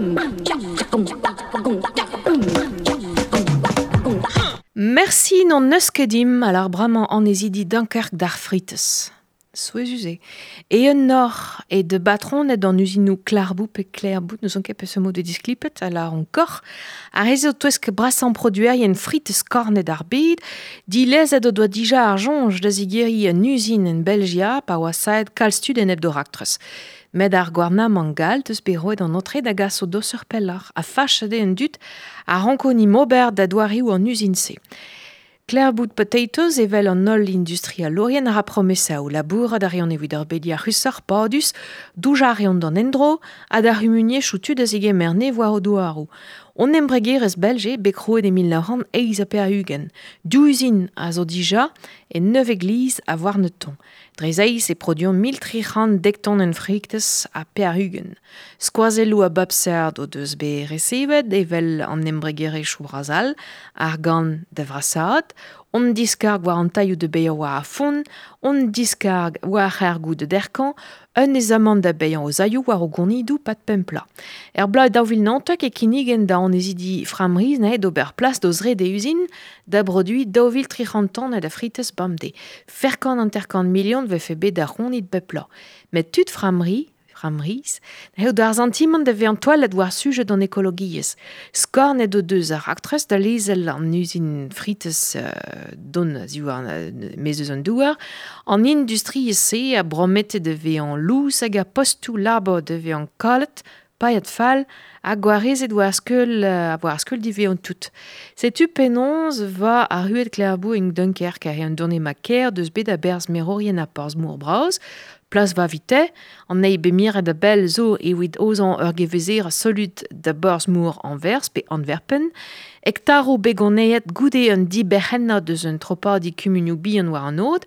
Merci non neus kedim à l'arbrament en ezidi Dunkerque d'ar frites. Souezusé. Et un nord et de batron est dans usinou clarbou pe clairbout nous on kepe ce mot de disclipet alors encore a réseau tuesque brassant produire y en frites cornet d'arbide di les do doit déjà arjonge de zigeri en usine en Belgia pa wasaid kalstud en hebdoractres. Med ar gwarna mangal deus bero dans notre d'agas au dosser pellar a fachade en dut a ranconi mobert da doari ou en usine C. Clairbout potatoes evel an ol industrial lorien a promessa ou labour ad arion evit ur bedi a hussar paudus douja arion d'an endro ad ar humunier choutu da zige merne war o douarou. On embregerez belge bekroet emil lauran eiz a per hugen. 2 usines a zo dija et 9 églises a Warneton. Drezeiz e produion 1300 dekton en friktes a per hugen. Skoazelou a babserd o deus be recevet evel an embregere chou brazal ar gant de vrassad. On discargue war an taillou de beio war a fon, on discargue war ar gout de derkan, un ezamant da beian o zayou war o gournidou pat pempla. Blai daouvil nantek e kinigen da an ezidi framriz ne d'ober plas d'ozre de usine da produit daouvil 300 tonnes da frites bamde. Ferkan interkan million ve fe bet da ronid bepla. Met tud framriz, eo d'ar zantimant de vean toalet war sujet d'an ekologiez. Skor ne do deus ar actres da lezel an usine frites don ziou ar mezeus an douar, an industrie se a bromette de vean lous hag a postou labo de vean kalet, paiet fall, a gwarezet war skeul di vean tout. Setu penonz va a ruet Clairbout en Dunkerque a an donne ma kêr deus bet a berz merorien a porz mour brauz, Plas va vite, an ei bemir da bel zo evit ozan ur gevezer solut da Borsmoor Anvers pe Antwerpen, ektaro begoneiet goude un di berhenna deus un tropa di kumuniou bihan war an od,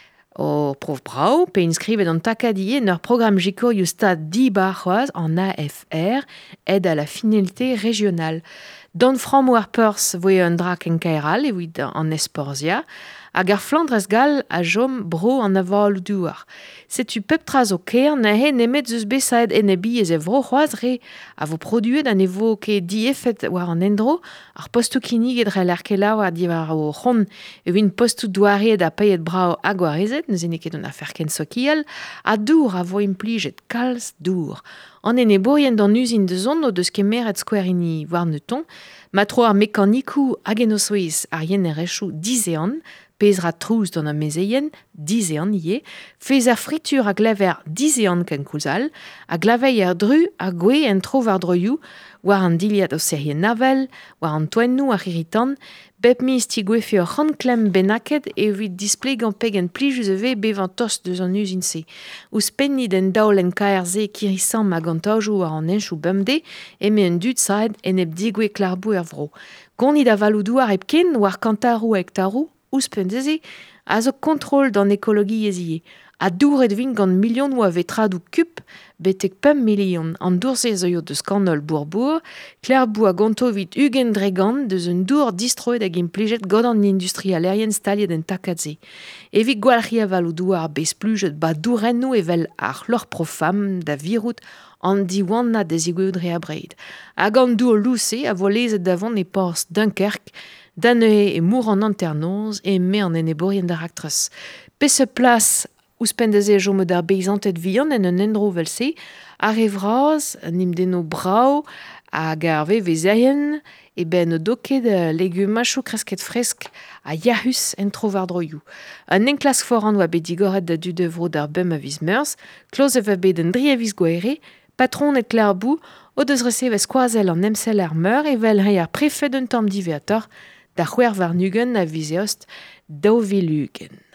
o prof brau, pe inskrivet an takadie n'ur program jiko you stad di barroaz en AFR, aide à la finalité régionale. Don fram war peurs voe un drak en kairal evit an esporzia, hag ar Flandres gal a jom bro an aval douar. Setu pep traz o kêr na he nemet zeus besaet en ebi ez evro c'hoazre a vo produet an evo ke di efet war an endro ar postou kinig edre l'erkela war di war o c'hon evin postou douariet a peiet brao a gwarezet, neus ene ket an afer ken sokiel, a dour a vo implijet kalz dour. An ene bourien d'an usine de zon o deus kemeret skouerini Warneton, matro ar mekanikou hag en osoiz ar yen erechou dizean, pezra trouz d'an amezeien, dizean ie, fez ar fritur a glaver dizean ken kouzal, a glavei ar dru a gwe en trov ar droioù, war an diliad o serien navel, war an toennou ar iritan, bep mis ti gwefe ur c'hanklem benaket evit displegan pegen plijus eve bevan tos deus an usine se. Ouz pennid en daol en KRZ kirisan ma gantaoujou war an enchou bemde, eme un dud saed en eb digwe Clairbout er vro. Gonid a valoudou ar epken war kantarou a hektarou, ouz pendeze, a zo kontrol d'an ekologi ezie. A douret vin gant milion ou a vetradou kup, betek 5 million an dourse zo de skandal bourbour, Clairbout a ganto vit ugen dregan deus un dour distroet hag implijet god an industrie alerien staliet en takadze. Evit gwalri a valoudou ar bez plujet ba dourennou evel ar lor profam da virout an diwanna dezigweudre a breid. Hag an dour louse a vo lezet davon e porz Dunkerque, Dannehe e mour an anternoz e me an ene bourien da raktres. Pese plas ouz pendeze jome d'ar beizantet vihan en un endro velse, ar evraz, nim deno brau, hag ar vezeien, e ben o doket legumachou kresket fresk a yahus en trovar droioù. An enklask foran oa bet digoret da dud evro d'ar bem a viz meurs, kloz eva bet en dri a viz goere, patron et Clairbout, o deus recevez skoazel an emsel ar meur evel re ar prefet un tamm diveator, da c'hwer var nugen a vizeost daovilugen.